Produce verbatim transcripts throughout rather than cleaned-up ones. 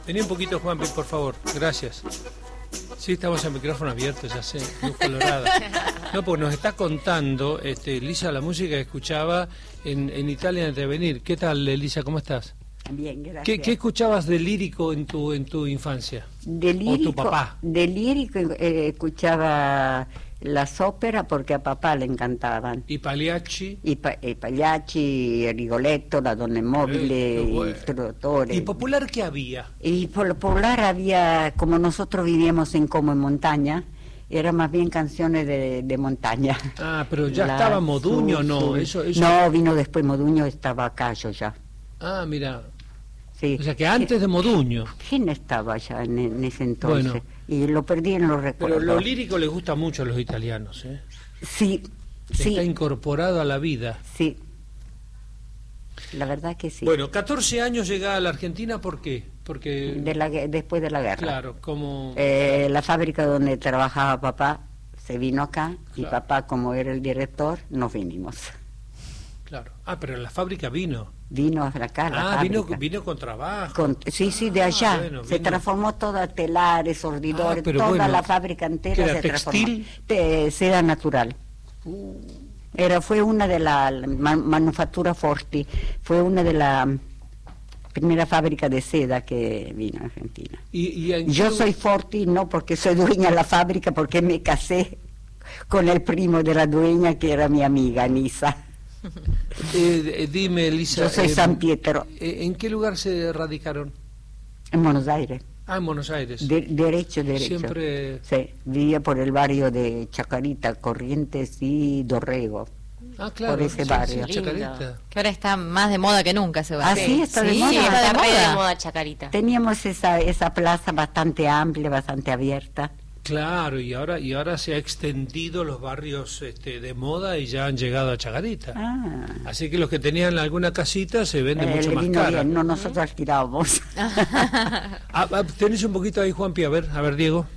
Vení un poquito, Juanpi, por favor. Gracias. Sí, estamos en micrófono abierto, ya sé, luz colorada. No, porque nos está contando, este, Elisa, la música que escuchaba en, en Italia antes de venir. ¿Qué tal, Elisa? ¿Cómo estás? Bien, gracias. ¿Qué, qué escuchabas de lírico en tu en tu infancia? De lírico, ¿O tu papá? De lírico eh, escuchaba las óperas porque a papá le encantaban. ¿Y Pagliacci? I, pa, i Pagliacci, Rigoletto, La donna immobile, Eh, bueno. Il Trovatore. ¿Y popular qué había? Y por lo popular había, como nosotros vivíamos en como en montaña, era más bien canciones de, de montaña. Ah, pero ya La estaba Moduño, Sur, ¿no? Sur. Eso, eso... No, vino después Moduño, estaba acá yo ya. Ah, mira. Sí. O sea, que antes de Moduño. ¿Quién estaba ya en, en ese entonces? Bueno. Y lo perdí en los recuerdos. Pero lo lírico les gusta mucho a los italianos, ¿eh? Sí, sí. Está incorporado a la vida. Sí, la verdad que sí. Bueno, catorce años llega a la Argentina, ¿por qué? Porque... De la, después de la guerra. Claro, como... Eh, la fábrica donde trabajaba papá se vino acá y Claro. papá, como era el director, nos vinimos. Claro. Ah, pero la fábrica vino. Vino acá la Ah, vino, fábrica. vino con trabajo. Con- sí, sí, de allá. Ah, bueno, se vino- transformó toda telares, sortidores, Ah, pero toda bueno. la fábrica entera ¿Qué era, se textil? transformó. Te- seda natural. Era, fue una de las ma- manufacturas Forti, fue una de las primeras fábricas de seda que vino a Argentina. Y, y en Yo qué- soy Forti no porque soy dueña de la fábrica, porque me casé con el primo de la dueña que era mi amiga, Nisa. Eh, eh, dime, Elisa... Yo soy eh, San Pietro, eh, ¿En qué lugar se radicaron? en Buenos Aires. Ah, en Buenos Aires. De- derecho, derecho. Siempre... Sí, vivía por el barrio de Chacarita, Corrientes y Dorrego. Ah, claro. por ese sí, barrio. sí, Chacarita. Que ahora está más de moda que nunca ese Ah, barrio. sí, está de Sí, moda. está de Está re moda. de moda Chacarita. Teníamos esa, esa plaza bastante amplia, bastante abierta. Claro, y ahora y ahora se ha extendido los barrios este, de moda y ya han llegado a Chacarita. Ah, Así que los que tenían alguna casita se vende eh, mucho le más vino cara. bien, no nosotros alquilábamos. Ah, ah, tenés un poquito ahí, Juanpi, a ver, a ver, Diego.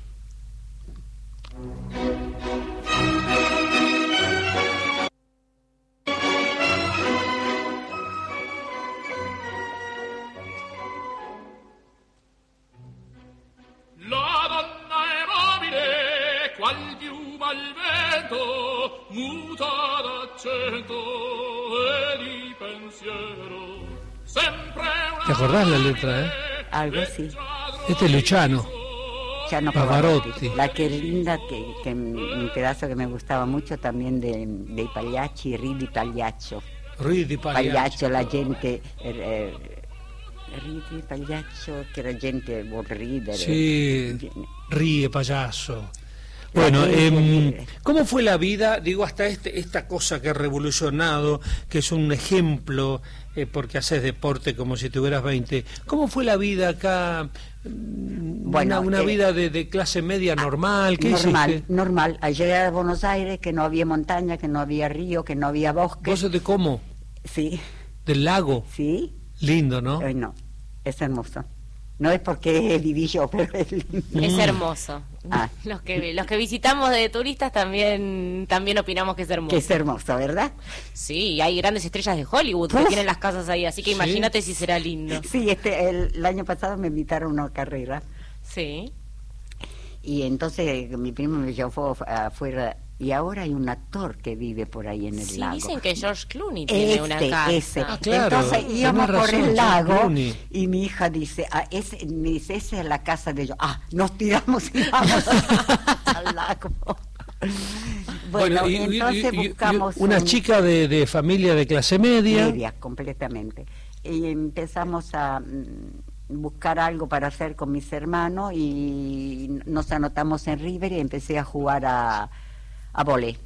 La donna è mobile, qual piuma al vento, muta d'accento e di pensiero. Sempre una ¿Te acordás la letra, eh? Algo así. Este es Luciano. Chano Pavarotti. Pavarotti. La que linda, que, que un pedazo que me gustaba mucho también de, de Pagliacci, Ridi Pagliaccio. Ridi Pagliaccio. Pagliaccio, la gente... Eh, Ridi Pagliaccio, che la gente vuol ridere. Sí, ríe, payaso. Bueno, eh, ¿cómo fue la vida, digo, hasta este, esta cosa que ha revolucionado, que es un ejemplo, eh, porque haces deporte como si tuvieras veinte? ¿Cómo fue la vida acá? Mm, Bueno, una, una eh, vida de, de clase media normal, ¿qué normal, hiciste? normal. Al llegar a Buenos Aires, que no había montaña, que no había río, que no había bosque. ¿Vos sos de cómo? Sí, ¿Del lago? sí. Lindo, ¿no? Ay, no, es hermoso. No es porque viví yo, pero es lindo. Es Mm. hermoso. Ah. Los que los que visitamos de turistas también también opinamos que es hermoso. Que es hermoso, ¿verdad? Sí, hay grandes estrellas de Hollywood que Uf. tienen las casas ahí, así que Sí. imagínate si será lindo. Sí, este, el, el año pasado me invitaron a una carrera Sí. y entonces mi primo me llevó afuera y ahora hay un actor que vive por ahí en el Sí, lago. dicen que George Clooney tiene una Este, casa. ese. Ah, claro, Entonces tenés íbamos por razón, el George lago Clooney. y mi hija dice, ah, ese, me dice, esa es la casa de ellos. Ah, nos tiramos y vamos al lago. Bueno, y- y- entonces y- y- buscamos una un- chica de, de familia de clase media. media completamente. Y empezamos a mm, buscar algo para hacer con mis hermanos y nos anotamos en River y empecé a jugar a, a voley.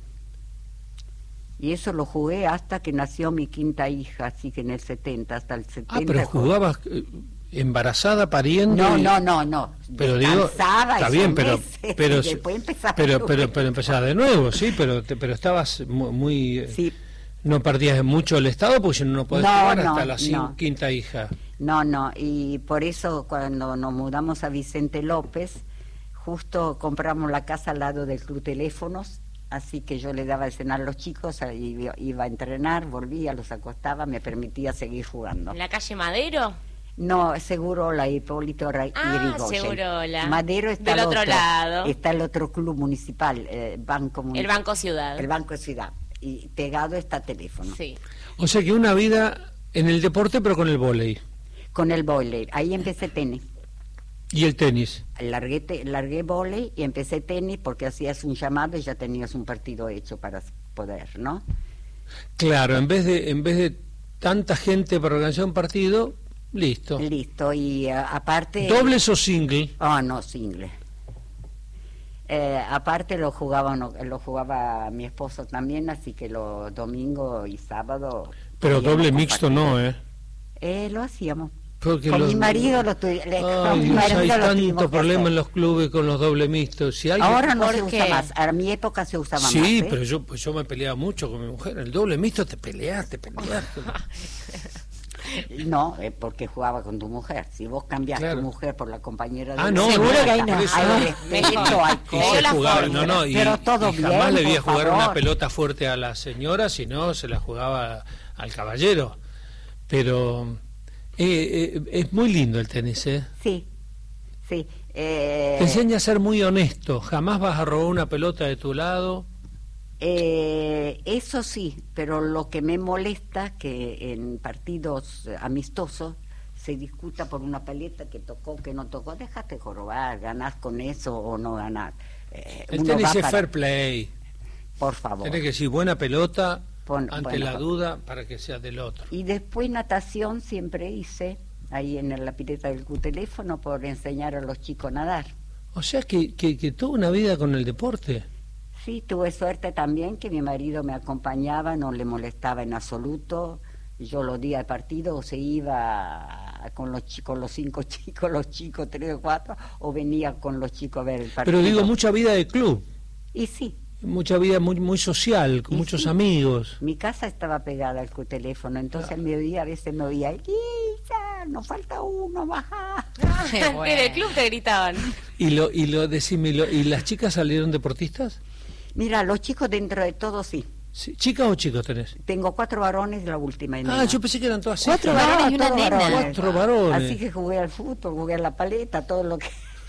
Y eso lo jugué hasta que nació mi quinta hija, así que en el setenta, hasta el setenta. Ah, pero jugabas eh, embarazada, pariendo. No, y- no, no, no. Pero digo, Descansaba está y bien, son pero meses, pero y después empezaba pero, a pero jugar. pero empezabas de nuevo, sí, pero te- pero estabas mu- muy, eh, Sí. no perdías mucho el estado, porque si no no podés No, jugar no, hasta la cin- no. quinta hija. No, no, y por eso cuando nos mudamos a Vicente López, justo compramos la casa al lado del Club Teléfonos, así que yo le daba de cenar a los chicos, ahí iba a entrenar, volvía, los acostaba, me permitía seguir jugando. ¿En la calle Madero? No, Segurola, Hipólito Ra- Ah, Yrigoyen. Segurola. Madero está Del al otro lado. Está el otro club municipal, eh, Banco El Municipal. Banco Ciudad. El Banco Ciudad. Y pegado está teléfono. Sí. O sea que una vida en el deporte, pero con el vóley Con el boiler. Ahí empecé tenis. y el tenis. Largué, te- largué vóley y empecé tenis porque hacías un llamado y ya tenías un partido hecho para poder, ¿no? Claro, en vez de en vez de tanta gente para organizar un partido, listo. Listo. Y eh, aparte... ¿Dobles o single? Ah, no, single. Eh, aparte lo jugaba no, lo jugaba mi esposo también, así que los domingos y sábados... Pero podíamos doble mixto compartir. no, ¿eh? Eh, lo hacíamos. Porque Con los- mi marido lo tuvi- le- con Ay, mi Dios, marido hay lo tuvimos tanto que problema hacer. en los clubes con los dobles mixtos. Si alguien... Ahora no ¿Por se qué? usa más. A mi época se usaba Sí, más. ¿eh? pero yo pues yo me peleaba mucho con mi mujer. El doble mixto te peleas, te peleas. No, es porque jugaba con tu mujer. Si vos cambiás Claro. tu mujer por la compañera de Ah, tu no, Seguro no, que ahí no. por eso- Hay respeto, hay Y se cosas. jugaba, no, no, y, Pero todo y jamás bien, le vi a por jugar una favor. pelota fuerte a la señora, sino se la jugaba al caballero. Pero eh, eh, es muy lindo el tenis, ¿eh? Sí, sí. Eh, Te enseña a ser muy honesto. Jamás vas a robar una pelota de tu lado. Eh, eso sí, pero lo que me molesta que en partidos amistosos se discuta por una paleta que tocó, que no tocó. Déjate jorobar, ganás con eso o no ganás. Eh, El uno tenis va es para- fair play. Por favor. Tienes que decir buena pelota Pon- ante bueno, la pa- duda para que sea del otro. Y después natación siempre hice, ahí en la pileta del teléfono por enseñar a los chicos a nadar. O sea que, que, que toda una vida con el deporte. Sí, tuve suerte también que mi marido me acompañaba, no le molestaba en absoluto. Yo los días de partido se iba con los chicos, los cinco chicos, los chicos tres o cuatro, o venía con los chicos a ver el partido. Pero digo, mucha vida de club, Y sí, mucha vida muy muy social, con Y muchos sí. amigos. mi casa estaba pegada al teléfono, entonces al mediodía a veces me oía, Elisa, nos falta uno, baja. Qué En el bueno. club te gritaban. Y lo y lo decime, y lo- ¿y las chicas salieron deportistas? Mira, los chicos dentro de todo sí. Sí, ¿chicas o chicos tenés? Tengo cuatro varones, la última y Ah, nena. yo pensé que eran todas Cuatro hijas. varones y una todos nena. varones. Cuatro varones. Así que jugué al fútbol, jugué a la paleta, todo lo que...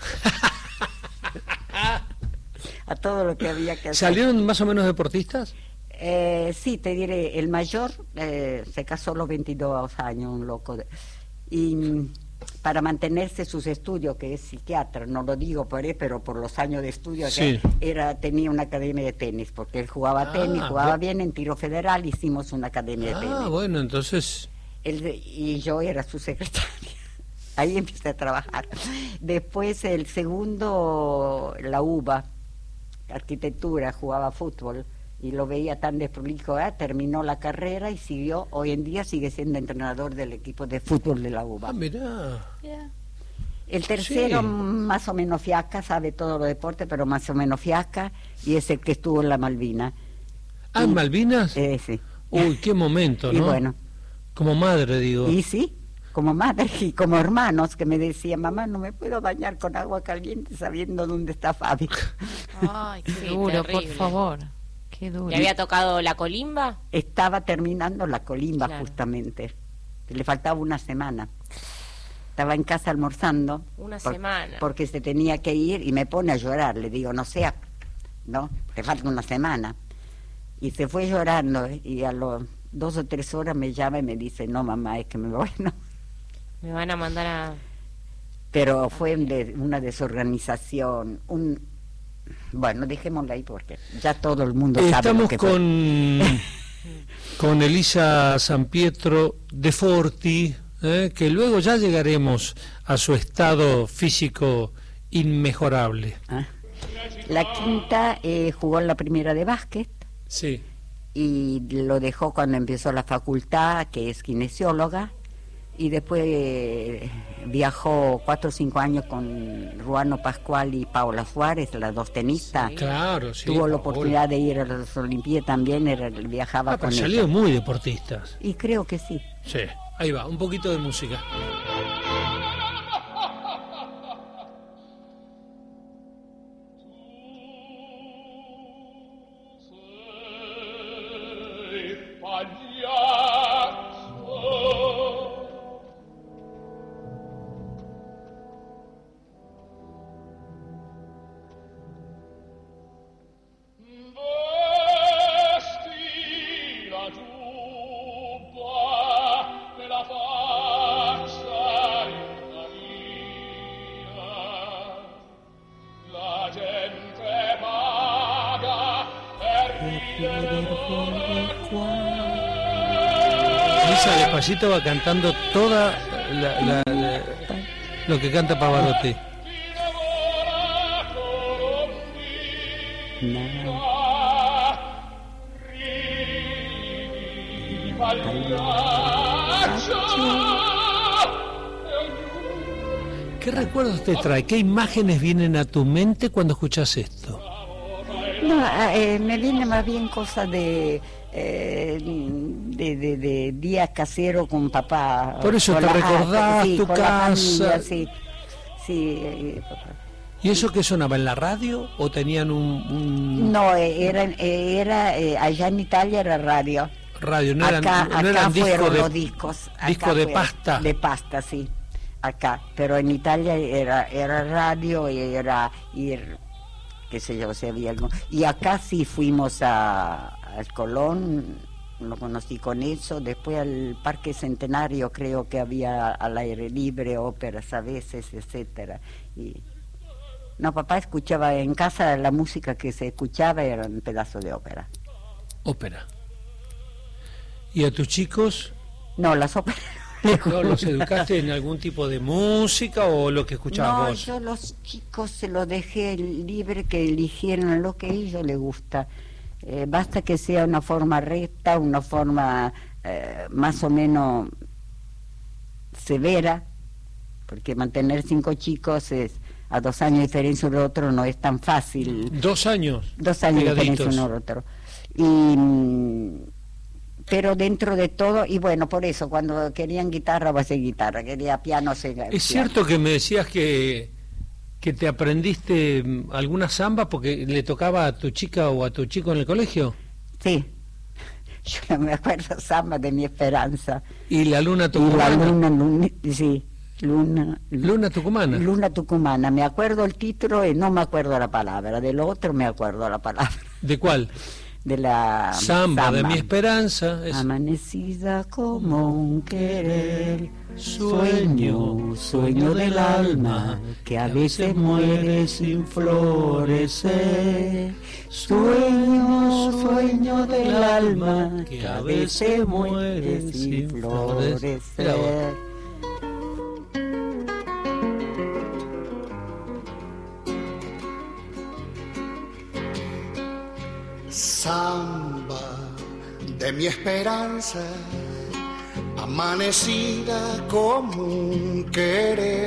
a todo lo que había que hacer. ¿Salieron más o menos deportistas? Eh, sí, te diré, el mayor eh, se casó a los veintidós años, un loco. de- y mm, para mantenerse sus estudios, que es psiquiatra, no lo digo por él, pero por los años de estudio, Sí. que era, tenía una academia de tenis, porque él jugaba Ah, tenis, jugaba bu- bien en tiro federal, hicimos una academia de Ah, tenis. bueno, entonces... Él- y yo era su secretaria. Ahí empecé a trabajar. Después el segundo, la UBA, arquitectura, jugaba fútbol y lo veía tan desprolijo, ah, terminó la carrera y siguió, hoy en día sigue siendo entrenador del equipo de fútbol de la UBA. Ah, mirá. El tercero Sí. más o menos fiasca, sabe todo lo deporte, pero más o menos fiasca, y es el que estuvo en la Malvina. Ah, ¿en Malvinas? Eh, sí. Uy, qué momento, Y ¿no? bueno, Como madre, digo. y sí, como madre y como hermanos que me decían, mamá, no me puedo bañar con agua caliente sabiendo dónde está Fabi. Ay, qué Sí, duro, terrible. por favor. Qué duro. ¿Le había tocado la colimba? Estaba terminando la colimba Claro. justamente, le faltaba una semana. Estaba en casa almorzando. Una por- semana. Porque se tenía que ir y me pone a llorar. Le digo, no sea, no, te falta una semana. Y se fue llorando ¿eh? y a los dos o tres horas me llama y me dice, no mamá, es que me voy, no. Me van a mandar a... Pero fue un de- una desorganización, un... Bueno, dejémosla ahí porque ya todo el mundo sabe lo Estamos que fue. con, con Elisa San Pietro de Forti, ¿eh? Que luego ya llegaremos a su estado físico inmejorable. Ah. La quinta eh, jugó en la primera de básquet Sí. y lo dejó cuando empezó la facultad, que es kinesióloga, y después eh, viajó cuatro o cinco años con Ruano Pascual y Paola Suárez, las dos tenistas. Claro, sí. Tuvo la Paola. oportunidad de ir a las Olimpiadas también, era, viajaba Ah, pero con salieron ellas. muy deportistas. Y creo que sí. Sí. Ahí va, un poquito de música. Sei pagliaccio Esa despacito va cantando toda la, la, la, lo que canta Pavarotti. ¿Qué recuerdos te trae? ¿Qué imágenes vienen a tu mente cuando escuchas esto? No, eh, me viene más bien cosas de, eh, de, de, de días caseros con papá. Por eso con te la- recordás ah, sí, tu con la casa. familia, sí, sí, eh, papá. ¿Y eso qué sonaba? ¿En la radio o tenían un, un No, eh, era, eh, era eh, allá en Italia era radio. radio? ¿No eran, acá no acá eran discos fueron de, los discos. Acá disco de fueron, pasta? De pasta, sí. Acá, pero en Italia era era radio y era ir, qué sé yo, si había algo. Y acá sí fuimos a, al Colón, lo conocí con eso, después al Parque Centenario creo que había al aire libre, óperas a veces, etcétera. Y no, papá escuchaba en casa, la música que se escuchaba era un pedazo de ópera. Ópera. ¿Y a tus chicos? No, las óperas. ¿No los educaste en algún tipo de música o lo que escuchabas No, vos? yo los chicos se los dejé libre que eligieran lo que a ellos les gusta. Eh, basta que sea una forma recta, una forma eh, más o menos severa, porque mantener cinco chicos es, a dos años de diferencia uno del otro no es tan fácil. Dos años. Dos años de diferencia pegaditos. uno del otro. Y, mm, pero dentro de todo, y bueno, por eso, cuando querían guitarra, va a ser guitarra, quería piano, se ¿Es cierto que me decías que, que te aprendiste mm, alguna samba porque le tocaba a tu chica o a tu chico en el colegio? Sí, yo no me acuerdo samba de Mi Esperanza. ¿Y la luna Y la tucumana? luna, luna, sí, luna, Luna tucumana. Luna tucumana, me acuerdo el título y no me acuerdo la palabra, del otro me acuerdo la palabra, ¿De cuál? de la Samba, de mi esperanza. Es... Amanecida como un querer, sueño, sueño del alma, que a veces muere sin florecer. Sueño, sueño del alma, que a veces muere sin florecer. Samba de mi esperanza, amanecida como un querer.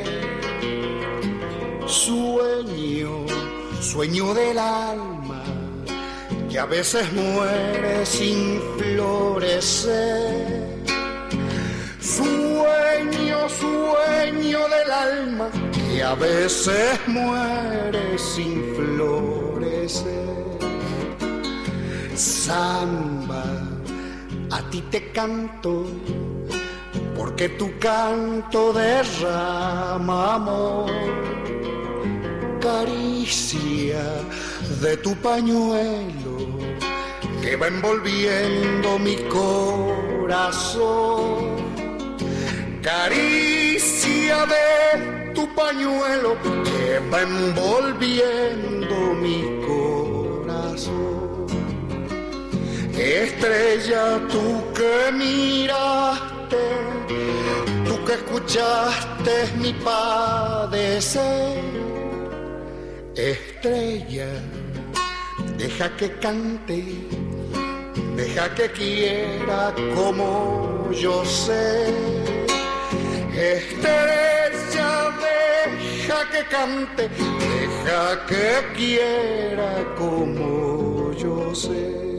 Sueño, sueño del alma, que a veces muere sin florecer. Sueño, sueño del alma, que a veces muere sin florecer. Samba, a ti te canto, porque tu canto derrama amor. Caricia de tu pañuelo, que va envolviendo mi corazón. Caricia de tu pañuelo, que va envolviendo mi corazón. Estrella, tú que miraste, tú que escuchaste mi padecer. Estrella, deja que cante, deja que quiera como yo sé. Estrella, deja que cante, deja que quiera como yo sé.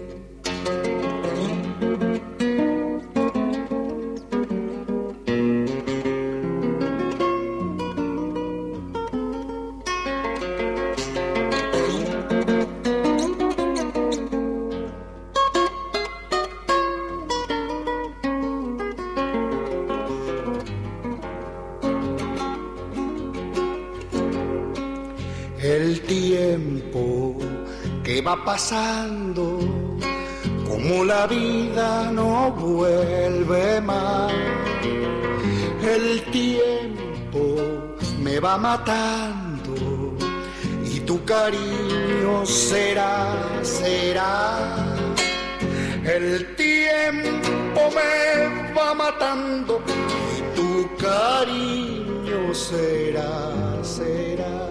El tiempo que va pasando, como la vida no vuelve más. El tiempo me va matando y tu cariño será, será. El tiempo me va matando y tu cariño será, será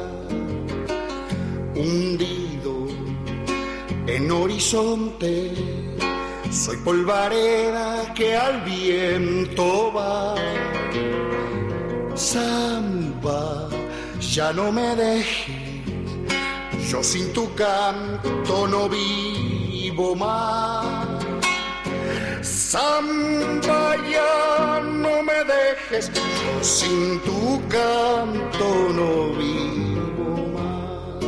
hundido en horizonte. Soy polvareda que al viento va. Samba, ya no me dejes, yo sin tu canto no vivo más. Samba, ya no me dejes, yo sin tu canto no vivo más.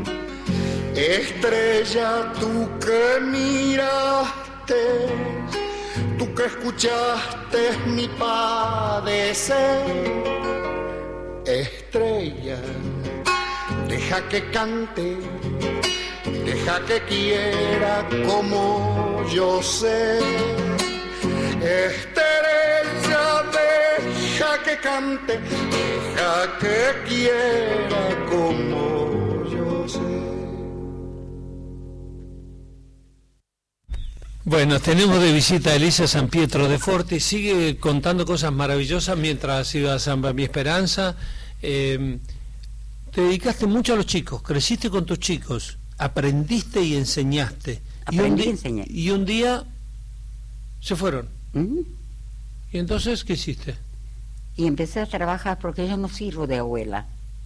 Estrella, tú que miraste, tú que escuchaste mi padecer. Estrella, deja que cante, deja que quiera como yo sé. Estrella, deja que cante, deja que quiera como yo sé. Bueno, tenemos de visita a Elisa San Pietro de Forti. Sigue contando cosas maravillosas mientras iba a Samba Mi Esperanza. Eh, te dedicaste mucho a los chicos, creciste con tus chicos, aprendiste y enseñaste. Aprendí y, y enseñé. Y un día se fueron. ¿Mm? ¿Y entonces qué hiciste? Y empecé a trabajar porque yo no sirvo de abuela.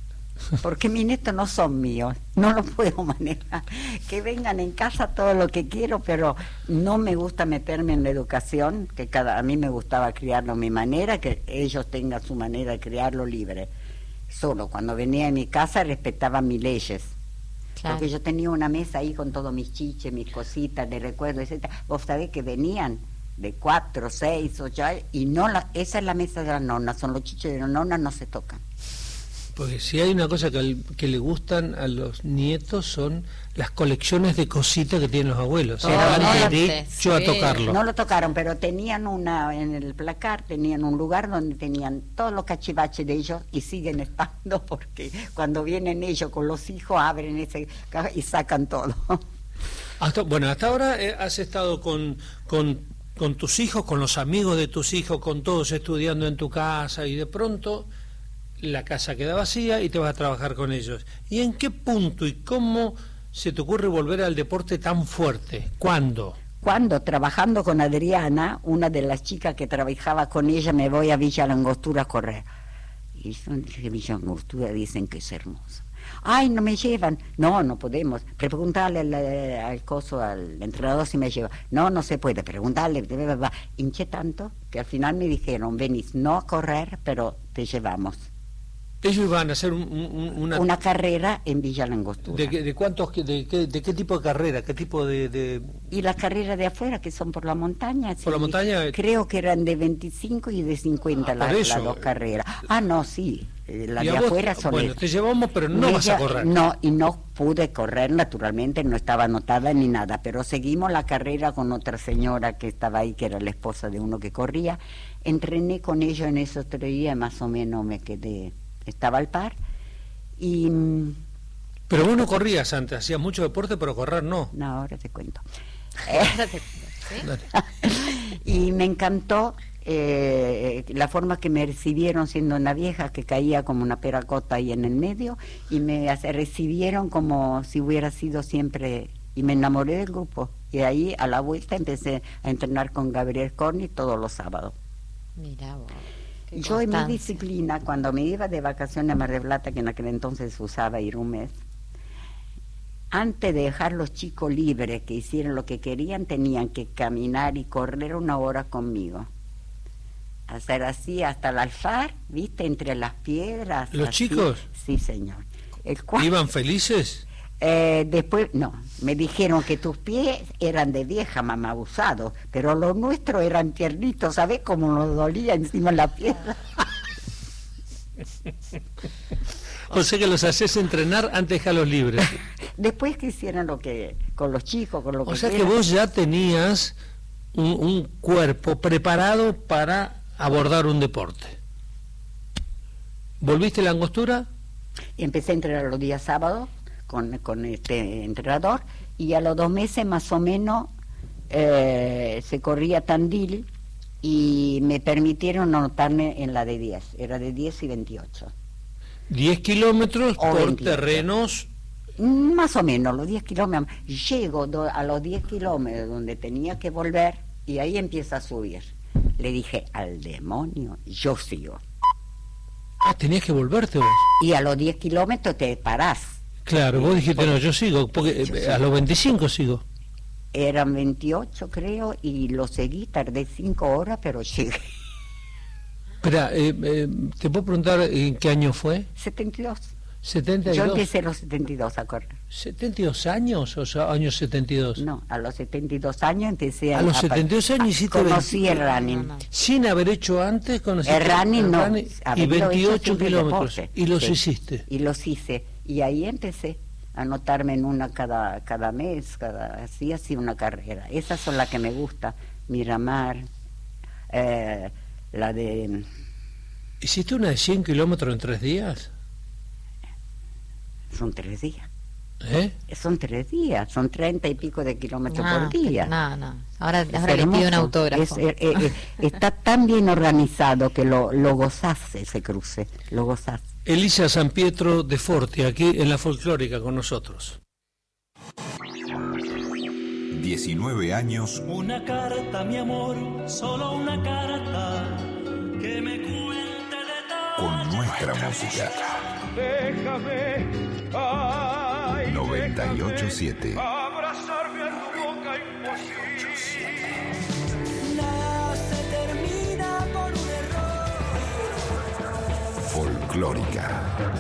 Porque mis nietos no son míos, no los puedo manejar. Que vengan en casa todo lo que quiero, pero no me gusta meterme en la educación, que cada a mí me gustaba criarlo a mi manera, que ellos tengan su manera de criarlo libre. Solo cuando venía a mi casa respetaban mis leyes. Claro. Porque yo tenía una mesa ahí con todos mis chiches, mis cositas de recuerdo, etcétera. Vos sabés que venían de cuatro, seis, ocho, y no la, esa es la mesa de las nonas, son los chiches de las nonas, no se tocan. Porque si hay una cosa que, que le gustan a los nietos son las colecciones de cositas que tienen los abuelos. Oh, van no, derecho sí. a tocarlo. No lo tocaron, pero tenían una, en el placar, tenían un lugar donde tenían todos los cachivaches de ellos y siguen estando porque cuando vienen ellos con los hijos abren ese caja y sacan todo. Hasta, bueno, hasta ahora eh, has estado con, con, con tus hijos, con los amigos de tus hijos, con todos estudiando en tu casa y de pronto la casa queda vacía y te vas a trabajar con ellos. ¿Y en qué punto y cómo se te ocurre volver al deporte tan fuerte? ¿Cuándo? Cuando trabajando con Adriana, una de las chicas que trabajaba con ella, me voy a Villa Langostura a correr. Y son de Villa Langostura, dicen que es hermosa. Ay, no me llevan. No, no podemos. Preguntarle al, al coso, al entrenador si me lleva. No, no se puede. Preguntarle. Hinché tanto que al final me dijeron, venís no a correr, pero te llevamos. Ellos iban a hacer un, un, una... una carrera en Villa Langostura. ¿De, de cuántos, de, qué, de qué tipo de carrera? ¿Qué tipo de...? de... Y las carreras de afuera, que son por la montaña. ¿Por sí, la montaña? Creo que eran de veinticinco y de cincuenta ah, las, eso. las dos carreras. Ah, no, sí. Las de vos, afuera son... Bueno, te llevamos, pero no vas a correr. No, y no pude correr, naturalmente, no estaba anotada ni nada, pero seguimos la carrera con otra señora que estaba ahí, que era la esposa de uno que corría. Entrené con ellos en esos tres días, más o menos me quedé, estaba al par. Y pero vos no corrías antes, hacías mucho deporte, pero correr no. No, ahora te cuento. ¿Sí? Y me encantó eh, la forma que me recibieron siendo una vieja que caía como una peracota ahí en el medio, y me recibieron como si hubiera sido siempre, y me enamoré del grupo. Y ahí a la vuelta empecé a entrenar con Gabriel Corni todos los sábados. Mira vos. Yo en mi disciplina, cuando me iba de vacaciones a Mar del Plata, que en aquel entonces usaba ir un mes, antes de dejar los chicos libres que hicieran lo que querían, tenían que caminar y correr una hora conmigo. Hacer así hasta el alfar, ¿viste? Entre las piedras. ¿Los así. chicos? Sí, señor. El cual, ¿Iban felices? Eh, después, no, me dijeron que tus pies eran de vieja, mamá, abusados, pero los nuestros eran tiernitos, ¿sabés cómo nos dolía encima la piedra? O sea que los haces entrenar antes de dejarlos libres. Después que hicieran lo que, con los chicos, con lo que O sea que quieran. vos ya tenías un, un cuerpo preparado para abordar un deporte. ¿Volviste a la Angostura? Y empecé a entrenar los días sábados con, con este entrenador, y a los dos meses más o menos eh, se corría Tandil y me permitieron anotarme en la de diez, era de diez y veintiocho. diez kilómetros O por veintiocho. terrenos. Más o menos, los diez kilómetros. Llego do- a los diez kilómetros donde tenía que volver y ahí empieza a subir. Le dije, al demonio, yo sigo. Ah, tenías que volverte vos. Y a los diez kilómetros te parás. Claro, vos dijiste, no, yo sigo, porque Yo eh, sigo. a los veinticinco sigo. Eran veintiocho, creo, y lo seguí, tardé cinco horas, pero llegué. Espera, eh, eh, ¿te puedo preguntar en qué año fue? setenta y dos. ¿setenta y Yo dos? empecé a los setenta y dos a correr. ¿setenta y dos años o sea, años setenta y dos? No, a los setenta y dos años empecé a... A los a- setenta y dos años hiciste Conocí el veinte running. No, no. Sin haber hecho antes, conociste El running no. y haberlo hecho veintiocho siempre kilómetros. deporte. Y los Sí, hiciste. Y los hice. Y ahí empecé a anotarme en una cada cada mes, cada así, así una carrera. Esas son las que me gusta. Miramar, eh, la de... ¿Hiciste una de cien kilómetros en tres días? Son tres días. ¿Eh? Son tres días, son treinta y pico de kilómetros No, por día. no, no. Ahora, Es ahora le pido un hermoso. autógrafo. Es, eh, eh, eh, está tan bien organizado que lo, lo gozás ese cruce, lo gozás. Elisa San Pietro de Forte, aquí en la Folclórica con nosotros. diecinueve años Una carta, mi amor, solo una carta que me cuente de con nuestra música. Déjame, ay, noventa y ocho siete. abrazarme a tu boca imposible. Nada se termina por un error. Folclórica.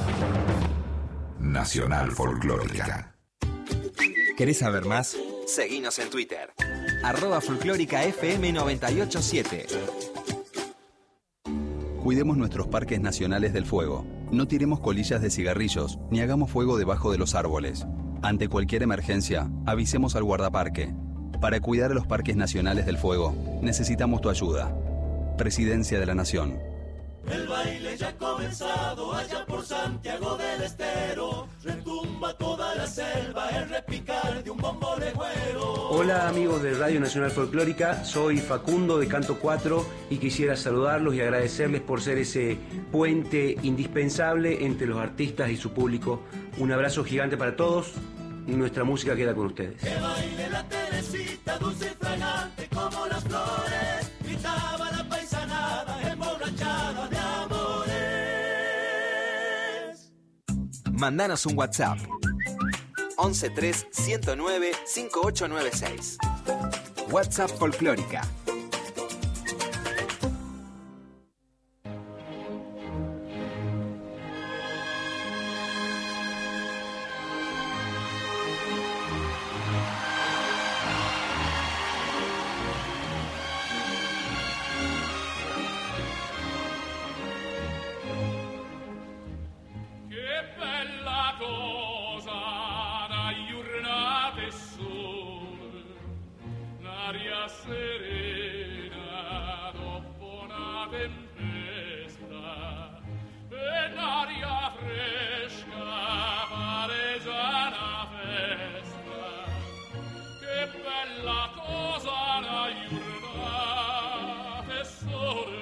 Nacional Folclórica. ¿Querés saber más? Seguinos en Twitter. Arroba folclórica F M noventa y ocho siete. Cuidemos nuestros parques nacionales del fuego. No tiremos colillas de cigarrillos ni hagamos fuego debajo de los árboles. Ante cualquier emergencia, avisemos al guardaparque. Para cuidar a los parques nacionales del fuego, necesitamos tu ayuda. Presidencia de la Nación. El baile ya ha comenzado allá por Santiago del Estero. Retumba toda la selva el repicar de un bombo legüero. Hola amigos de Radio Nacional Folclórica, soy Facundo de Canto cuatro y quisiera saludarlos y agradecerles por ser ese puente indispensable entre los artistas y su público. Un abrazo gigante para todos y nuestra música queda con ustedes. Que baile la Teresita, dulce y fragante como las flores. Gritaba la paisanada, emborrachada de amores. Mandanos un WhatsApp. once tres ciento nueve cinco ocho nueve seis. WhatsApp Folclórica. Che bella cosa da giornate sole, l'aria serena dopo una tempesta, e l'aria fresca paresa una festa. Che bella cosa da giornate sole.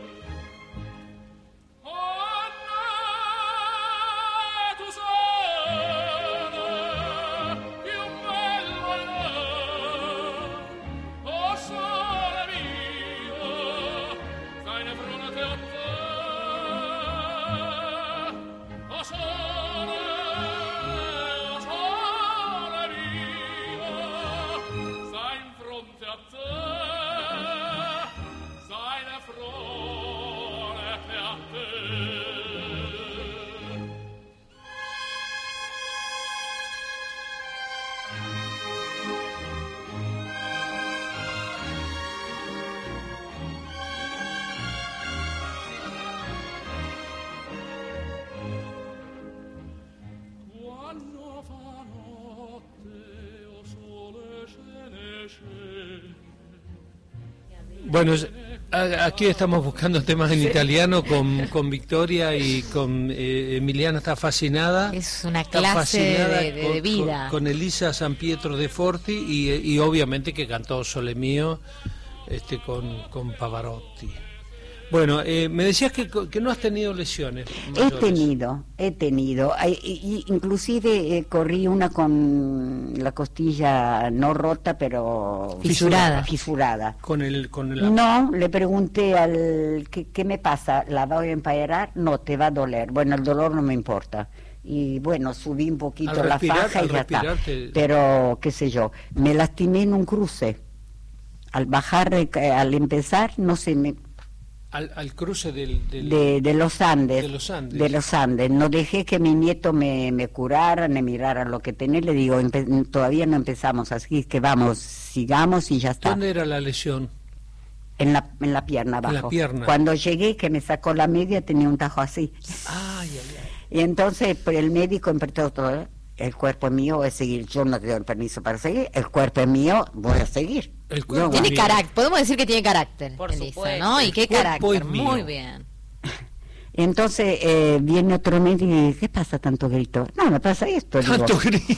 Quando fa notte o sole scene scene. Bueno, es- A- Aquí estamos buscando temas en italiano con, con Victoria y con eh, Emiliana está fascinada. Es una Está clase fascinada de, de- con- de vida. Con, con Elisa San Pietro de Forti y, y obviamente que cantó Sole Mio este, con, con Pavarotti. Bueno, eh, me decías que, que no has tenido lesiones He mayores. tenido, he tenido, Ay, y- y inclusive eh, corrí una con la costilla no rota, pero Fisurada. fisurada. Con el, con el No, le pregunté al, ¿qué, qué me pasa? ¿La voy a empañar? No, te va a doler. Bueno, el dolor no me importa. Y bueno, subí un poquito Al la respirar- faja y al ya está. respirar te- Pero, qué sé yo, me lastimé en un cruce. Al bajar, eh, al empezar, no sé, me... al, al cruce del, del- de, de los Andes, de los Andes. de los Andes. No dejé que mi nieto me, me curara, me mirara lo que tenía. Le digo, empe- todavía no empezamos, así que vamos, sigamos y ya está. ¿Dónde era la lesión? En la, en la pierna En la abajo. pierna. Cuando llegué, que me sacó la media, tenía un tajo así. Ay, ay, ay. Y entonces pues, el médico empezó todo, el cuerpo es mío, es seguir. Yo no tengo el permiso para seguir, el cuerpo es mío, voy a seguir. El Yo cuerpo voy. Tiene carácter, podemos decir que tiene carácter, Por Elisa, supuesto. ¿no? ¿Y qué El cuerpo carácter? es mío. Muy bien. Entonces eh, viene otro médico y dice, ¿qué pasa tanto grito? No, me pasa esto. digo. Tanto gris.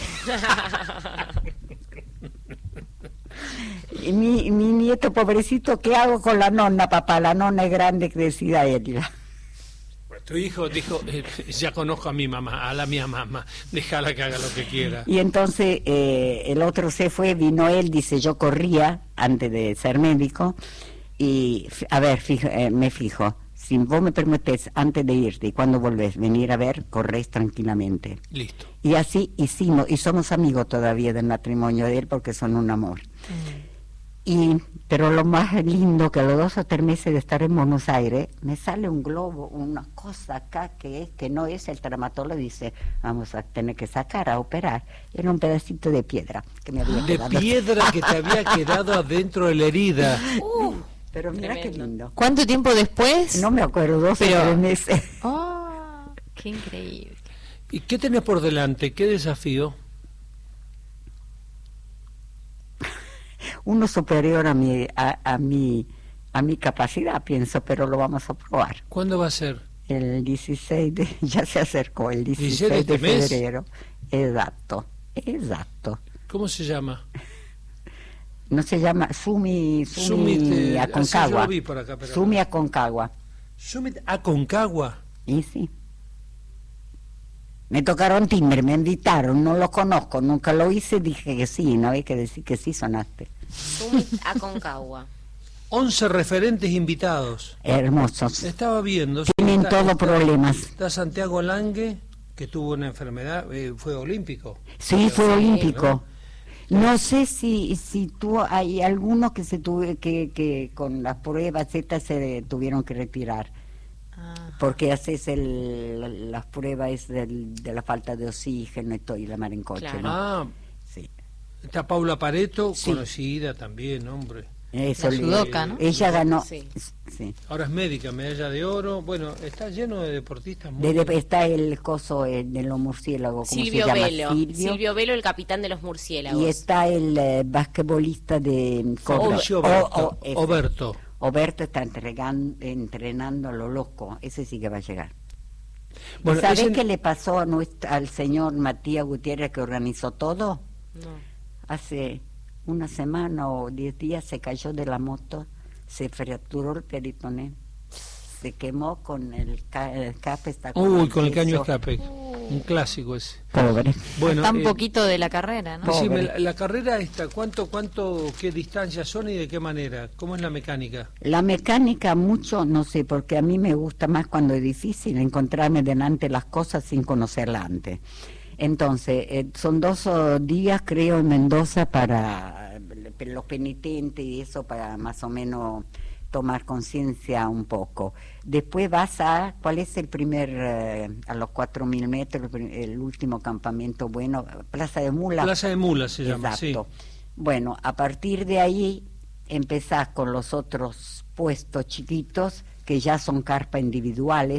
Y mi, mi nieto pobrecito, ¿qué hago con la nonna, papá? La nonna es grande, crecida ella. Tu hijo dijo, eh, ya conozco a mi mamá, a la mía mamá, déjala que haga lo que quiera. Y entonces eh, el otro se fue, vino él, dice, yo corría antes de ser médico, y f- a ver, fijo, eh, me fijo, si vos me permités antes de irte y cuando volvés venir a ver, corréis tranquilamente. Listo. Y así hicimos, y somos amigos todavía del matrimonio de él porque son un amor. Y, pero lo más lindo que a los dos o tres meses de estar en Buenos Aires, me sale un globo, una cosa acá que es, que no es, el traumatólogo dice, vamos a tener que sacar, a operar. Era un pedacito de piedra que me había De quedado. piedra que te había quedado adentro de la herida. Pero mira qué Tremendo. lindo. ¿Cuánto tiempo después? No me acuerdo, dos Pero- o tres meses. Oh, qué increíble. ¿Y qué tenés por delante? ¿Qué desafío? Uno superior a mi, a, a mi, a mi capacidad, pienso, pero lo vamos a probar. ¿Cuándo va a ser? El dieciséis de, ya se acercó, el ¿dieciséis dieciséis de de este mes? febrero. Exacto, exacto. ¿Cómo se llama? No se llama Sumi, Sumi, Sumi, te- así Aconcagua. yo lo vi por acá, pero- Sumi Aconcagua. Summit Aconcagua. Y sí. Me tocaron timbre, me invitaron, no lo conozco, nunca lo hice, dije que sí, no hay que decir que sí, sonaste. Summit Aconcagua. once referentes invitados. Hermosos. Estaba viendo. Tienen está- todo está- problemas. Está Santiago Lange, que tuvo una enfermedad, eh, fue olímpico. Sí, fue olímpico. ¿no? No sé si si tú hay algunos que se tuve que que con las pruebas estas se tuvieron que retirar porque haces el, las pruebas es del- de la falta de oxígeno y todo y la mar en coche, Claro. ¿no? Ah, Sí. está Paula Pareto, Sí. conocida también, hombre. Eso La le- judoka, ¿no? Ella ganó. Sí. Sí. Ahora es médica, medalla de oro. Bueno, está lleno de deportistas muy De- de- está el coso eh, de los murciélagos, ¿cómo Silvio se llama? Velo. Silvio. Velo, el capitán de los murciélagos. Y está el eh, basquetbolista de Córdoba. Oberto. O- o- ese. Oberto. Oberto está entregan- entrenando a lo loco, ese sí que va a llegar. Bueno, ¿Sabes ese- qué le pasó a nuestra- al señor Matías Gutiérrez que organizó todo? No. Hace una semana o diez días se cayó de la moto, se fracturó el peritoné, se quemó con el, ca- el escape. Está Uy, con el eso. caño escape. Un clásico ese. Pobre. Bueno, Tan eh, poquito de la carrera, ¿no? decime, Pobre. la, la carrera esta, ¿cuánto, cuánto, qué distancias son y de qué manera? ¿Cómo es la mecánica? La mecánica mucho, no sé, porque a mí me gusta más cuando es difícil encontrarme delante las cosas sin conocerlas antes. Entonces, eh, son dos oh, días, creo, en Mendoza para eh, los penitentes y eso, para más o menos tomar conciencia un poco. Después vas a, ¿cuál es el primer, eh, a los cuatro mil metros, el, prim- el último campamento bueno? Plaza de Mula. Plaza de Mula se llama, Exacto. Bueno, a partir de ahí empezás con los otros puestos chiquitos que ya son carpas individuales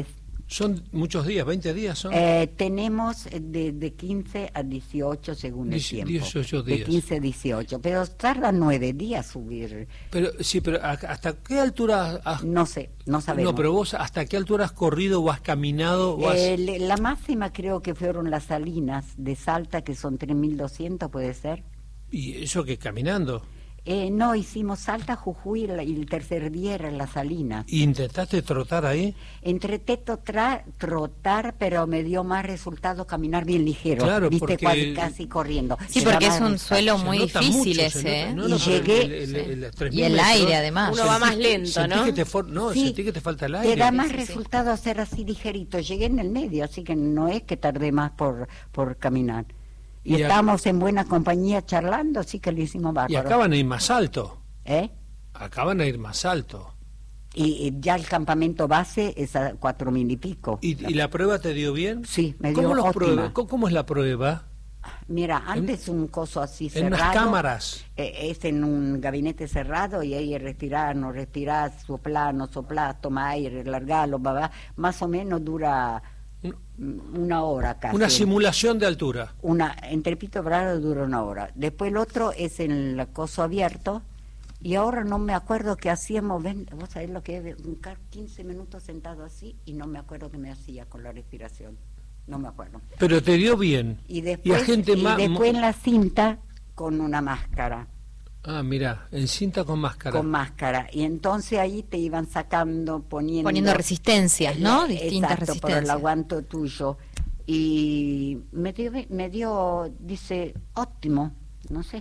Son muchos días, veinte días son. Eh, tenemos de, de quince a dieciocho según el tiempo. dieciocho días. De quince a dieciocho, pero tarda nueve días subir. Pero sí, pero ¿hasta qué altura has... No sé, no sabemos. No, pero vos, ¿hasta qué altura has corrido o has caminado? O has... Eh, la máxima creo que fueron las Salinas de Salta, que son tres mil doscientos, ¿puede ser? ¿Y eso que caminando? Eh, no, hicimos Salta, Jujuy, y el tercer día era Las Salinas. ¿Intentaste trotar ahí? Intenté trotar, trotar, pero me dio más resultado caminar bien ligero. Claro, viste, porque... casi, casi corriendo. Sí, Era porque es más un suelo muy nota difícil mucho, ese, se ¿eh? nota. No, Y no, pero llegué- el- el- el- el- tres Y mil el metros, aire, además. Uno va más lento, sentí ¿no? Que te for... No, Sí. sentí que te falta el Te aire. da más Sí, sí, sí. resultado hacer así ligerito. Llegué en el medio, así que no es que tardé más por, por caminar. Y, Y a- estábamos en buena compañía charlando, así que lo hicimos bárbaro. Y acaban a ir más alto. ¿Eh? Acaban a ir más alto. Y, y ya el campamento base es a cuatro mil y pico. ¿Y, y la prueba te dio bien? Sí, me dio ¿Cómo los óptima. prueba? ¿Cómo, cómo es la prueba? Mira, antes un coso así En cerrado. unas cámaras. eh, es en un gabinete cerrado y ahí respirar, no respirar, soplar, no soplar, toma aire, largarlo, babá. Más o menos dura mm, una hora casi. Una simulación de altura. Una, entre Pito Bravo dura una hora. Después el otro es en el coso abierto. Y ahora no me acuerdo qué hacíamos, ven, vos sabés lo que es, un car- quince minutos sentado así y no me acuerdo qué me hacía con la respiración, no me acuerdo. Pero te dio bien. Y después, a gente y más... después en la cinta con una máscara, Ah, mira, en cinta con máscara. con máscara. Y entonces ahí te iban sacando, poniendo... Poniendo resistencias, ¿no? Distintas Exacto, por el resistencias. aguanto tuyo. Y me dio, me dio, dice, óptimo, no sé.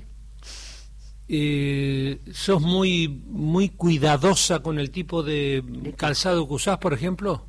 Eh, ¿Sos muy muy cuidadosa con el tipo de calzado que usás, por ejemplo?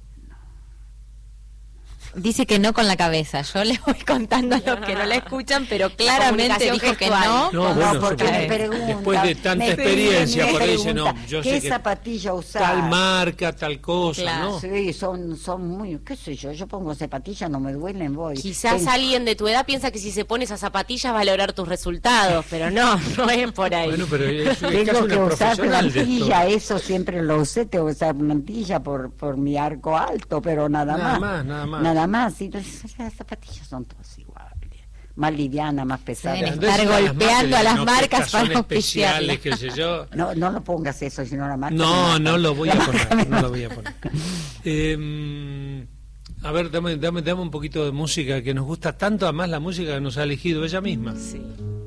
Dice que no con la cabeza. Yo les voy contando a los que no la escuchan, pero claramente comunicación dijo que gestual. no. No, bueno, porque supongo- me pregunta, después de tanta me experiencia, me por ahí dice, no, pregunta, yo ¿qué sé que zapatilla usar? tal marca, tal cosa, Claro. ¿no? Sí, son, son muy, qué sé yo, yo pongo zapatillas, no me duelen, voy. Quizás Ten- alguien de tu edad piensa que si se pone esas zapatillas va a lograr tus resultados, pero no, no es por ahí. Bueno, pero es, es casi Tengo una que usar profesional de esto. plantilla, eso siempre lo usé, tengo que usar plantilla por, por mi arco alto, pero nada, Nada más. más, nada más. Nada más, y entonces, las zapatillas son todas iguales, más livianas, más pesadas. Deben Andás estar a las golpeando a las no, que marcas estas son para especiales, auspiciarlas. qué sé yo. No, no lo pongas eso, sino la marca. No, me no mata. lo voy a La marca poner, me no lo mata. voy a poner. Eh, a ver, dame, dame, dame un poquito de música que nos gusta tanto, además la música que nos ha elegido ella misma. Sí.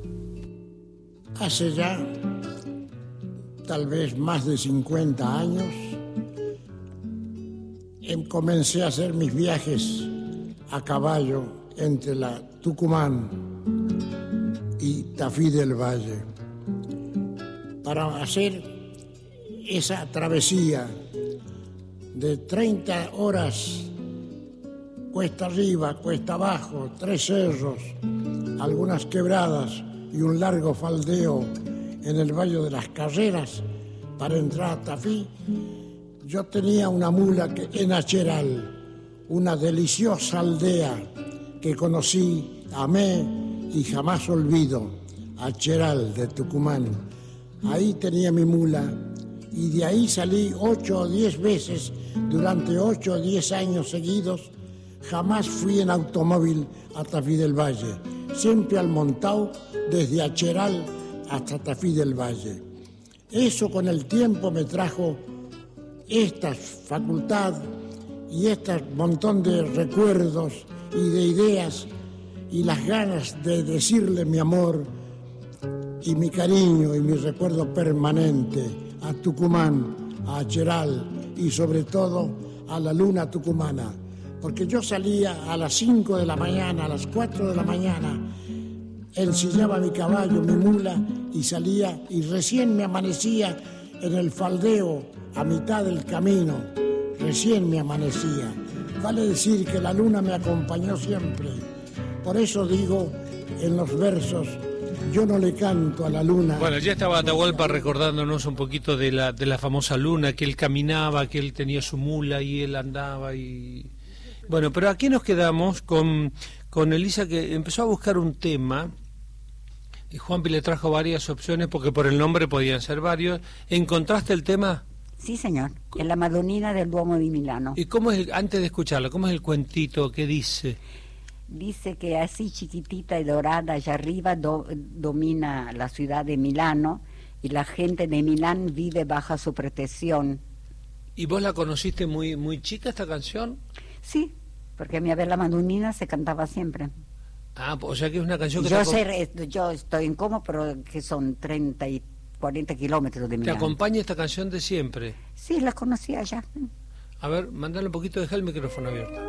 Hace ya tal vez más de cincuenta años em- comencé a hacer mis viajes a caballo entre la Tucumán y Tafí del Valle para hacer esa travesía de treinta horas, cuesta arriba, cuesta abajo, tres cerros, algunas quebradas y un largo faldeo en el Valle de las Carreras para entrar a Tafí. Yo tenía una mula que, en Acheral, una deliciosa aldea que conocí, amé y jamás olvido, Acheral de Tucumán. Ahí tenía mi mula y de ahí salí ocho o diez veces durante ocho o diez años seguidos. Jamás fui en automóvil a Tafí del Valle, siempre al montao desde Acheral hasta Tafí del Valle. Eso con el tiempo me trajo esta facultad y este montón de recuerdos y de ideas y las ganas de decirle mi amor y mi cariño y mi recuerdo permanente a Tucumán, a Acheral y sobre todo a la luna tucumana. Porque yo salía a las cinco de la mañana, a las cuatro de la mañana, ensillaba mi caballo, mi mula, y salía, y recién me amanecía en el faldeo, a mitad del camino, recién me amanecía. Vale decir que la luna me acompañó siempre. Por eso digo en los versos, yo no le canto a la luna. Bueno, ya estaba Atahualpa recordándonos un poquito de la, de la famosa luna, que él caminaba, que él tenía su mula y él andaba y... Bueno, pero aquí nos quedamos con, con Elisa, que empezó a buscar un tema, y Juanpi le trajo varias opciones, porque por el nombre podían ser varios. ¿Encontraste el tema? Sí, señor, es la Madonnina del Duomo di Milano. ¿Y cómo es, el, antes de escucharlo, cómo es el cuentito que dice? Dice que así chiquitita y dorada allá arriba do, domina la ciudad de Milano y la gente de Milán vive bajo su protección. ¿Y vos la conociste muy muy chica esta canción? Sí, porque a mi abuela Madonnina se cantaba siempre. Ah, o sea que es una canción que yo, te sé, yo estoy en Como, pero que son treinta y cuarenta kilómetros de Milán. ¿Te acompaña esta canción de siempre? Sí, la conocía ya. A ver, mándale un poquito, deja el micrófono abierto.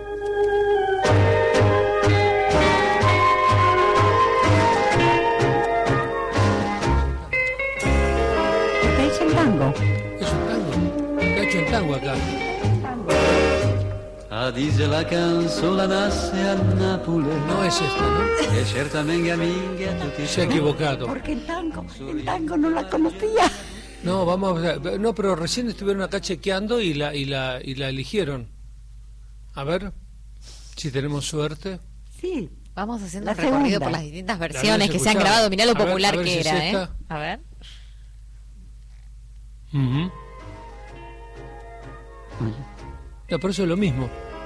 ¿Está hecho en tango? Es un tango. Está hecho en tango acá. Ah, dice la canzone nasce a Napoli. No es esta, ¿no? E certamente minga tutti. Se ha equivocado. Porque el tango, el tango no la conocía. No, vamos a ver. No, pero recién estuvieron acá chequeando y la y la y la eligieron. A ver si tenemos suerte. Sí. Vamos haciendo La un recorrido segunda. por las distintas La versiones habías que se han escuchado. grabado. Mirá lo A ver, popular a ver que si es era, ¿eh? esta. A ver. Ujú. No, por eso es lo mismo.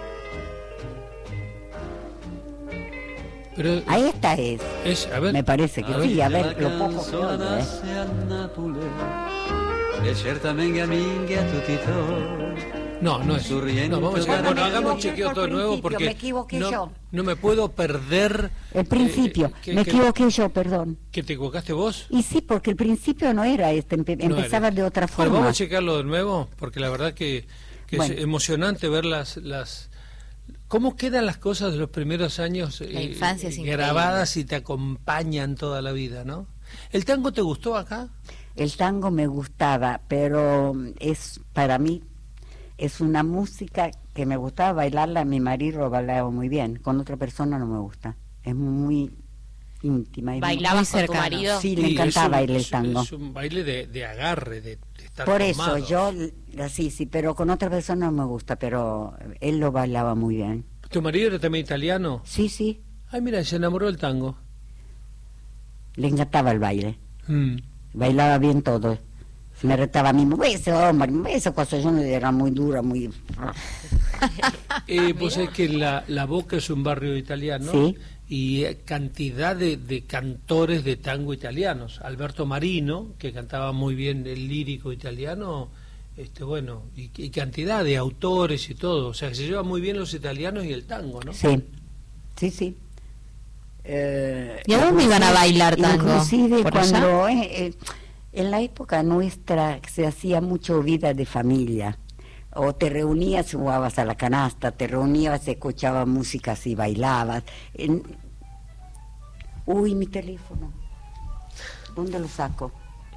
Pero Ahí esta es. es, a ver. Me parece que a sí, a La ver, lo poco que canzone oigo, ¿eh? nasce a Napoli. E certamente minga tutti to. No, no es. No, vamos a chequear. Bueno, hagamos chequeo todo de nuevo porque me equivoqué no, yo. no me puedo perder. El principio, eh, que- me que- equivoqué yo, perdón. ¿Que te equivocaste vos? Y sí, porque el principio no era este, empe- No empezaba eres. de otra Bueno, forma. vamos a checarlo de nuevo porque la verdad que, que Bueno. es emocionante ver las, las... ¿Cómo quedan las cosas de los primeros años La infancia es increíble. grabadas y te acompañan toda la vida, ¿no? ¿El tango te gustó acá? El tango me gustaba, pero es para mí es una música que me gustaba bailarla. Mi marido lo bailaba muy bien, con otra persona no me gusta. Es muy íntima. Y ¿Bailabas muy con tu cercano. marido? Sí, le Sí, encantaba es un- el es- tango. Es un baile de, de agarre, de, de estar Por eso, tomados. yo, así, sí, pero con otra persona no me gusta, pero él lo bailaba muy bien. ¿Tu marido era también italiano? Sí, sí, Ay, mira, se enamoró del tango. le encantaba el baile. Mm. Bailaba bien todo. Me retaba a mí, ese hombre, esa cosa, yo no era muy dura, muy... Eh, vos sabés que la, la Boca es un barrio italiano Sí. y eh, cantidad de, de cantores de tango italianos. Alberto Marino, que cantaba muy bien el lírico italiano, este bueno, y, y cantidad de autores y todo. O sea, que se llevan muy bien los italianos y el tango, ¿no? Sí, sí, sí. Eh, ¿Y a dónde iban a bailar tango? Inclusive ¿Por cuando eh, eh, en la época nuestra se hacía mucho vida de familia, o te reunías, jugabas a la canasta, te reunías, escuchabas música y bailabas. En... Uy, mi teléfono, ¿dónde lo saco?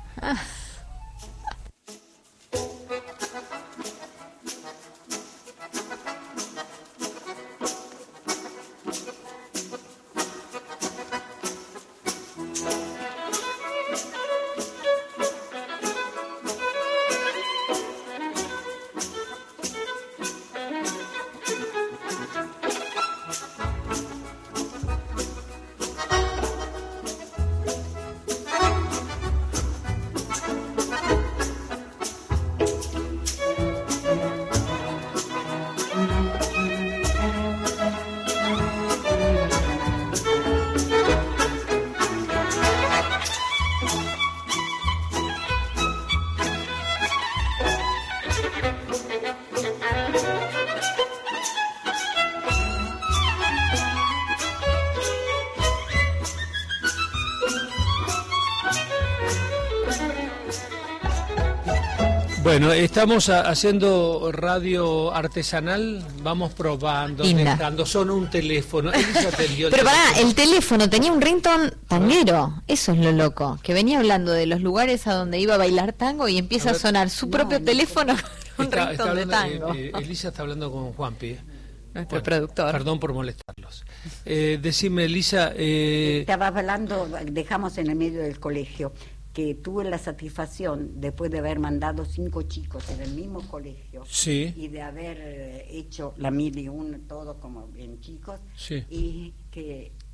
Bueno, estamos a- haciendo radio artesanal, vamos probando, Linda. dejando, son un teléfono. Elisa atendió el Pero pará, teléfono. el teléfono tenía un ringtone tanguero. Eso es lo loco. Que venía hablando de los lugares a donde iba a bailar tango y empieza A a, ver. sonar su propio teléfono con un Está- está ringtone de hablando- tango. eh, eh, Elisa está hablando con Juanpi. eh. Nuestro productor. Perdón por molestarlos. Eh, decime, Elisa, eh, Estaba hablando, dejamos en el medio del colegio, que tuve la satisfacción, después de haber mandado cinco chicos en el mismo colegio, Sí. y de haber eh, hecho la mil y una, todo como bien chicos, Sí. y que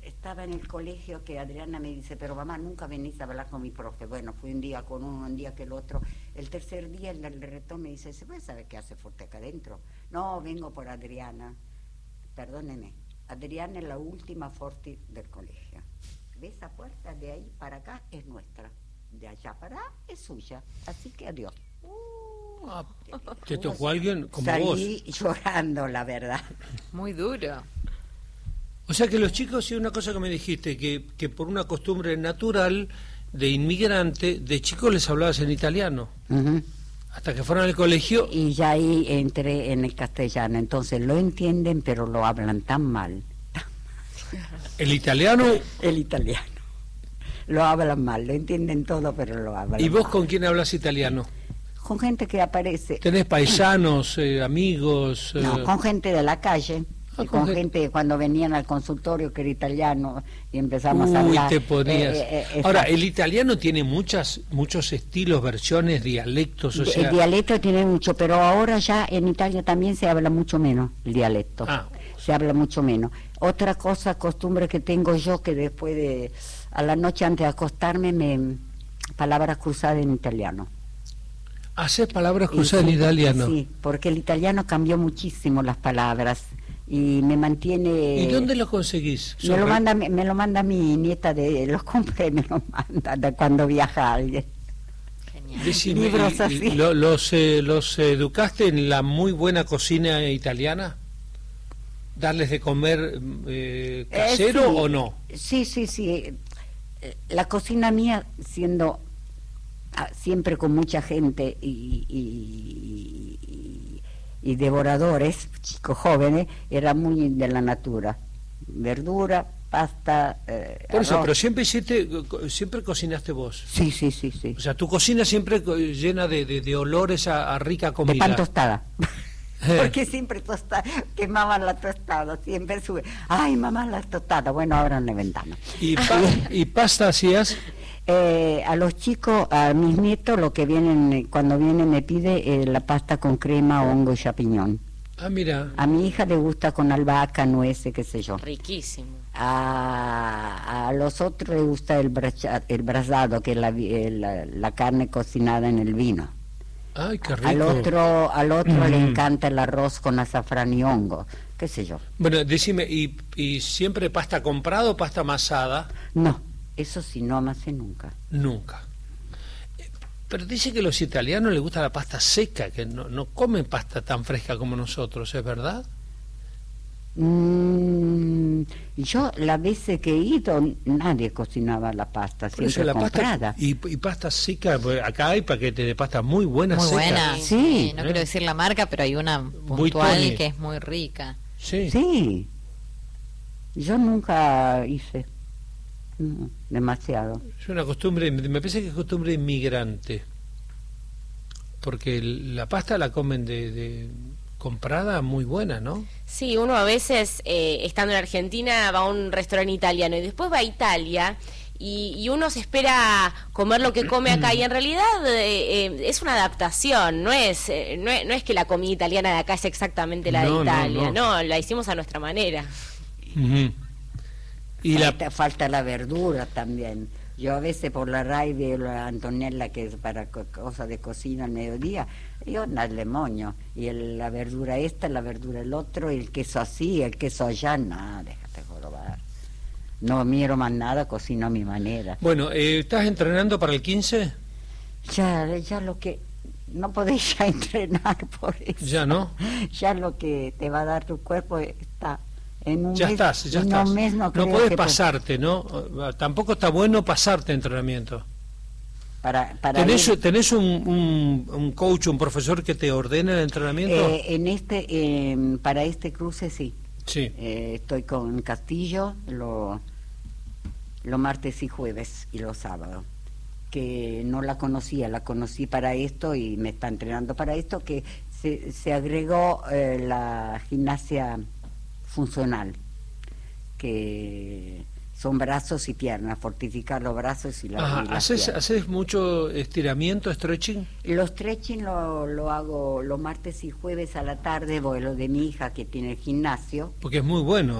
Estaba en el colegio que Adriana me dice, pero mamá, nunca venís a hablar con mi profe. Bueno, fui un día con uno, un día que el otro. El tercer día el, el retón me dice, ¿se puede saber qué hace Forte acá adentro? No, vengo por Adriana. Perdóneme, Adriana es la última Forti del colegio. ¿Ve esa puerta? De ahí para acá es nuestra. De allá para acá es suya. Así que adiós. Ah, ¿te tocó alguien como Salí vos? Salí llorando, la verdad. Muy duro. O sea que los chicos, sí, una cosa que me dijiste, que, que por una costumbre natural de inmigrante, de chicos les hablabas en italiano. Uh-huh. Hasta que fueron al colegio. Y ya ahí entré en el castellano. Entonces lo entienden, pero lo hablan tan mal. ¿El italiano? El italiano. Lo hablan mal, lo entienden todo, pero lo hablan mal. ¿Y vos con quién hablas italiano? Con gente que aparece. ¿Tenés paisanos, eh, amigos? Eh... No, con gente de la calle. Ah, y con, con gente cuando venían al consultorio que era italiano y empezamos Uy, a hablar. te podías. Eh, eh, Ahora, el italiano tiene muchas, muchos estilos, versiones, dialectos, o sea... El dialecto tiene mucho, pero ahora ya en Italia también se habla mucho menos el dialecto. Ah. Se habla mucho menos. Otra cosa, costumbre que tengo yo, que después de, a la noche antes de acostarme, me palabras cruzadas en italiano. ¿Haces palabras cruzadas sí, en italiano? Sí, porque el italiano cambió muchísimo las palabras y me mantiene... ¿Y dónde lo conseguís? Me lo, manda, me, me lo manda mi nieta, de los compré, me lo manda de cuando viaja alguien. Decime, Libros así. ¿lo, los, eh, ¿Los educaste en la muy buena cocina italiana? ¿Darles de comer eh, casero eh, sí, o no? Sí, sí, sí. La cocina mía, siendo ah, siempre con mucha gente y, y, y, y devoradores, chicos jóvenes, era muy de la natura. Verdura, pasta, eh, Por eso, arroz. pero siempre hiciste, siempre cocinaste vos. Sí, sí, sí, sí. O sea, tu cocina siempre llena de, de, de olores a, a rica comida. De pan tostada. Porque siempre tosta, quemaban la tostada, siempre sube. Ay, mamá, la tostada. Bueno, ahora en la ventana. ¿Y, pa ¿y pasta hacías? Eh, a los chicos, a mis nietos, lo que vienen, cuando vienen me pide eh, la pasta con crema, hongo y champiñón. Ah, mira. A mi hija le gusta con albahaca, nueces, qué sé yo. Riquísimo. A, a los otros les gusta el, bracha, el brasado, que es la, la, la carne cocinada en el vino. Ay, qué rico. Al otro, al otro Mm. le encanta el arroz con azafrán y hongo, qué sé yo. Bueno, decime, ¿y, y siempre pasta comprada o pasta amasada? No, eso sí, no amasé nunca. Nunca. Pero dice que a los italianos les gusta la pasta seca, que no, no comen pasta tan fresca como nosotros, ¿es verdad? Mm, yo las veces que he ido, nadie cocinaba la pasta, Por eso siempre la comprada. pasta y, y pasta seca, pues acá hay paquetes de pasta muy buenas. Muy secas. buena, Sí. sí. No ¿Eh? quiero decir la marca, pero hay una puntual Buitoni. que es muy rica. Sí. Sí, yo nunca hice mm, demasiado. Es una costumbre, me parece que es costumbre inmigrante, porque el- la pasta la comen de, de comprada muy buena, ¿no? Sí, uno a veces, eh, estando en Argentina, va a un restaurante italiano y después va a Italia y, y uno se espera comer lo que come acá y en realidad eh, eh, es una adaptación, no es, eh, no es no es que la comida italiana de acá es exactamente la No, no, de Italia, no. no, la hicimos a nuestra manera. Ujú. Y la, Falta, falta la verdura también. Yo a veces por la R A I veo a Antonella, que es para co- cosas de cocina al mediodía, yo nada le moño. Y el- la verdura esta, la verdura el otro, y el queso así, el queso allá, nada, déjate jorobar. No miro más nada, cocino a mi manera. bueno, eh, ¿estás entrenando para el quince? Ya, ya lo que... No podés ya entrenar por eso. Ya, ¿no? Ya lo que te va a dar tu cuerpo está... En un Ya mes, estás, ya en estás. un mes no, No creo podés que po- pasarte, ¿no? Tampoco está bueno pasarte entrenamiento. Para, para ¿Tenés, ir- tenés un, un, un coach, un profesor que te ordene el entrenamiento? Eh, en este, eh, para este cruce sí. Sí. Eh, estoy con Castillo los lo martes y jueves y los sábados. Que no la conocía, la conocí para esto y me está entrenando para esto, que se, se agregó eh, la gimnasia funcional, que son brazos y piernas, fortificar los brazos y, la, Ajá, y las ¿haces, piernas. ¿Haces mucho estiramiento, stretching? Los stretching lo, lo hago los martes y jueves a la tarde, voy lo de mi hija que tiene el gimnasio. Porque es muy bueno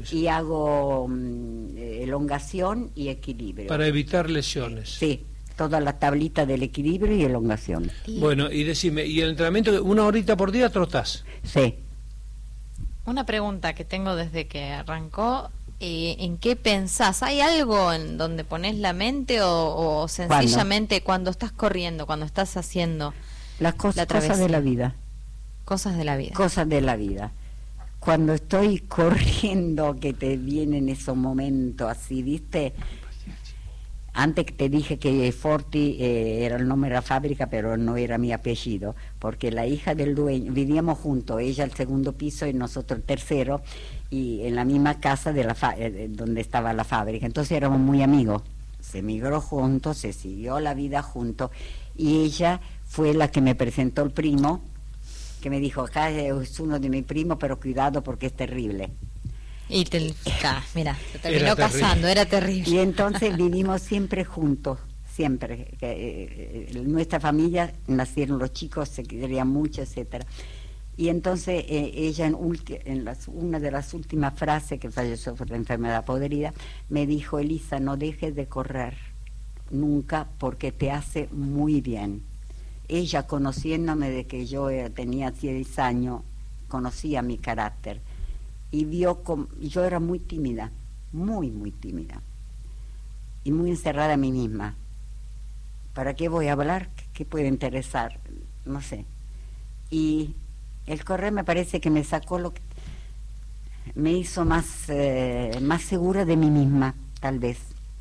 y hago mm, elongación y equilibrio. Para evitar lesiones. Sí, toda la tablita del equilibrio y elongación. Bueno, y decime, ¿y el entrenamiento, una horita por día trotás? Sí. Una pregunta que tengo desde que arrancó, eh, ¿en qué pensás? ¿Hay algo en donde pones la mente o, o sencillamente cuando estás corriendo, cuando estás haciendo las cos la cosas de la vida? Cosas de la vida. Cosas de la vida. Cuando estoy corriendo, que te vienen esos momentos así, ¿viste? Antes que te dije que Forti eh, era el nombre de la fábrica, pero no era mi apellido, porque la hija del dueño, vivíamos juntos, ella el segundo piso y nosotros el tercero, y en la misma casa de la fa eh, donde estaba la fábrica. Entonces éramos muy amigos. Se emigró juntos, se siguió la vida juntos, y ella fue la que me presentó el primo, que me dijo, acá es uno de mis primos, pero cuidado porque es terrible. Y te, ah, mira, se terminó era casando, era terrible. Y entonces vivimos siempre juntos, siempre. Eh, eh, nuestra familia nacieron los chicos, se querían mucho, etcétera. Y entonces eh, ella en, en las, una de las últimas frases que falleció por la enfermedad podrida, me dijo, Elisa, no dejes de correr nunca porque te hace muy bien. Ella, conociéndome de que yo eh, tenía diez años, conocía mi carácter. Y vio como yo era muy tímida, muy, muy tímida. Y muy encerrada en mí misma. ¿Para qué voy a hablar? ¿Qué, qué puede interesar? No sé. Y el correr me parece que me sacó lo que... me hizo más, eh, más segura de mí misma, tal vez.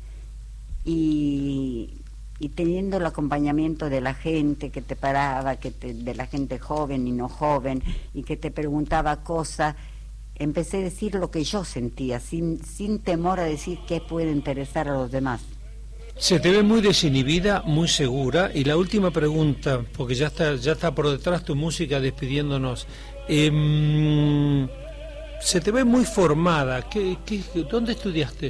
Y... y teniendo el acompañamiento de la gente que te paraba, que te, de la gente joven y no joven, y que te preguntaba cosas, empecé a decir lo que yo sentía, sin, sin temor a decir qué puede interesar a los demás. Se te ve muy desinhibida, muy segura, y la última pregunta, porque ya está, ya está por detrás tu música despidiéndonos. Eh, se te ve muy formada. ¿Qué, qué, ¿Dónde estudiaste?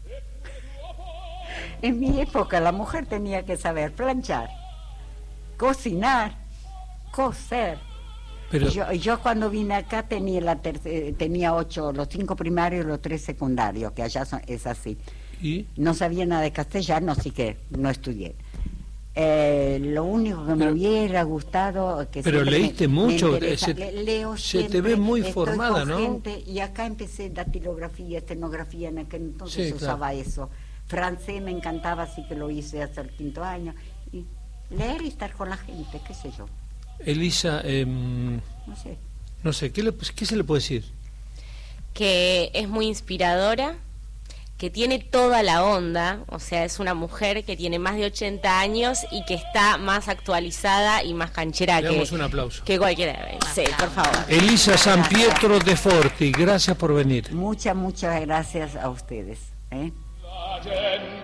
En mi época la mujer tenía que saber planchar, cocinar, coser. Pero... Yo, yo cuando vine acá tenía la tenía ocho, los cinco primarios y los tres secundarios, que allá son, es así. ¿Y? No sabía nada de castellano, así que no estudié. Eh, lo único que me pero, hubiera gustado... Que pero leíste me, mucho, me se, Le, leo se siempre, te ve muy formada, ¿no? Gente, y acá empecé datilografía, estenografía, en aquel entonces sí, usaba claro. eso. Francés me encantaba, así que lo hice hasta el quinto año. Y leer y estar con la gente, qué sé yo. Elisa, eh, no sé, no sé ¿qué, le, ¿qué se le puede decir? Que es muy inspiradora, que tiene toda la onda, o sea, es una mujer que tiene más de ochenta años y que está más actualizada y más canchera Le que, damos un aplauso. que cualquiera. Sí, por favor. Elisa San Pietro de Forti, gracias por venir. Muchas, muchas gracias a ustedes. ¿eh?